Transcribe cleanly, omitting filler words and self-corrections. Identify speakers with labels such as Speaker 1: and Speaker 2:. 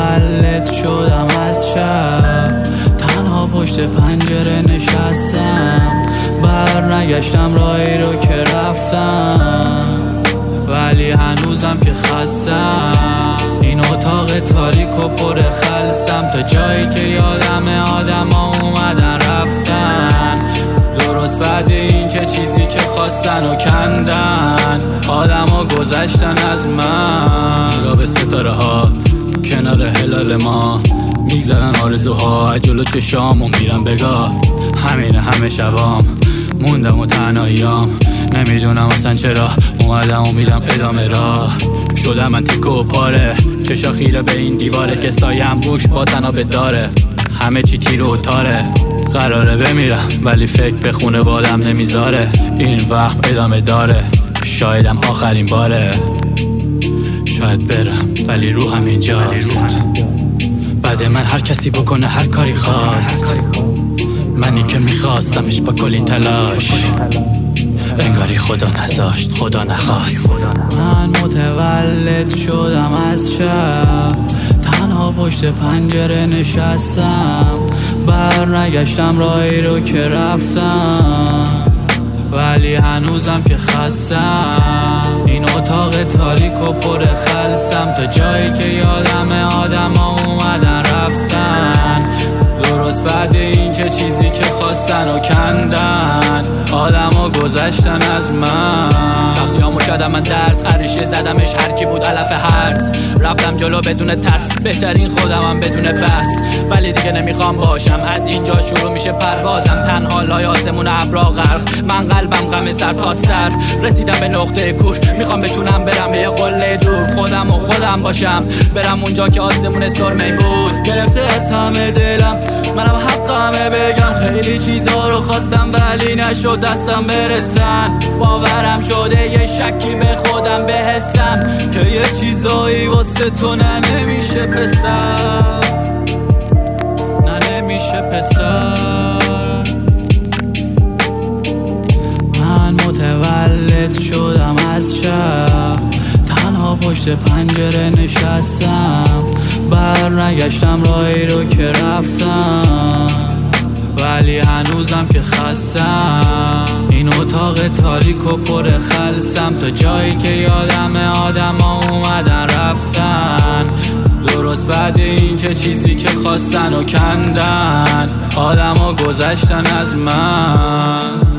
Speaker 1: متولد شدم از شب، تنها پشت پنجره نشستم، برنگشتم راهی رو که رفتم، ولی هنوزم که خستم. این اتاق تاریک و پر خلصم، تا جایی که یادم آدما اومدن رفتن، درست بعد این که چیزی که خواستن و کندن، آدما گذشتن از من. نگاه به ستاره ها کنار هلال ما، میگذرن آرزوها از جلو چشام و میرم بگاه. همه شبام موندم و تنهاییام، نمیدونم اصلا چرا اومدم و میرم ادامه راه. شدم من تیکه و پاره، چشا خیره به این دیواره که سایم روش با تنابه داره. همه چی تیر و تاره، قراره بمیرم ولی فکر به خونه بادم نمیذاره. این وقت ادامه داره، شایدم آخرین باره. شاید برم ولی روحم اینجاست، بعد من هر کسی بکنه هر کاری خواست، منی که میخواستمش با کلی تلاش، انگاری خدا نذاشت خدا نخواست. من متولد شدم از شب، تنها پشت پنجره نشستم، برنگشتم راهی رو که رفتم، ولی هنوزم که خستم. این اتاق تاریک و پر خلصم، تا جایی که یادم آدما اومدن رفتن، درست بعد این که چیزی که خواستن و کندن، آدما گذشتن از من. سختیامو کردم من درس، عریشه زدمش هر کی بود علف هرز، رفتم جلو بدون ترس، بهترین خودمم بدون بس، ولی دیگه نمیخوام باشم. از اینجا شروع میشه پروازم، تنها لای آسمون ابرا غرق، من قلبم غم سر تا سر، رسیدم به نقطه کور، میخوام بتونم برم به یه قله دور، خودم باشم، برم اونجا که آسمون سرمه بود. گرفته از همه دلم، منم حقمه بگم، خیلی چیزا رو خواستم ولی نشد دستم برسن، باورم شده یه شکی به خودم بحسم، که یه چیزایی واسه تو نمیشه پسر، نمیشه پسر. من متولد شدم از شب، تنها پشت پنجره نشستم، برنگشتم راهی رو که رفتم، ولی هنوزم که خستم. این اتاق تاریک و پر خلصم، تا جایی که یادم آدما اومدن رفتن، درست بعد این که چیزی که خواستن و کندن، آدما گذشتن از من.